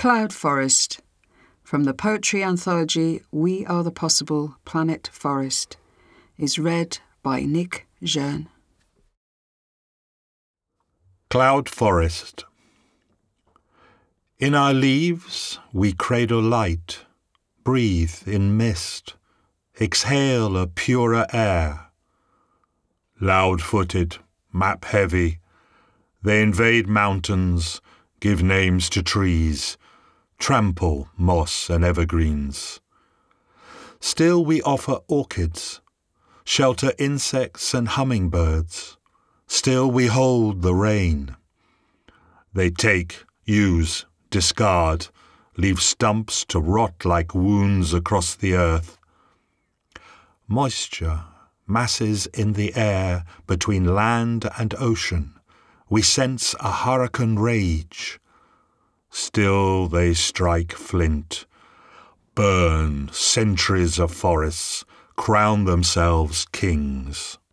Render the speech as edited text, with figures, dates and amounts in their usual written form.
Cloud Forest, from the poetry anthology We Are the Possible Planet Forest, is read by Nick Jeune. Cloud Forest. In our leaves we cradle light, breathe in mist, exhale a purer air. Loud-footed, map-heavy, they invade mountains, give names to trees, trample moss and evergreens. Still we offer orchids, shelter insects and hummingbirds. Still we hold the rain. They take, use, discard, leave stumps to rot like wounds across the earth. Moisture masses in the air between land and ocean. We sense a hurricane rage. Still they strike flint, burn centuries of forests, crown themselves kings.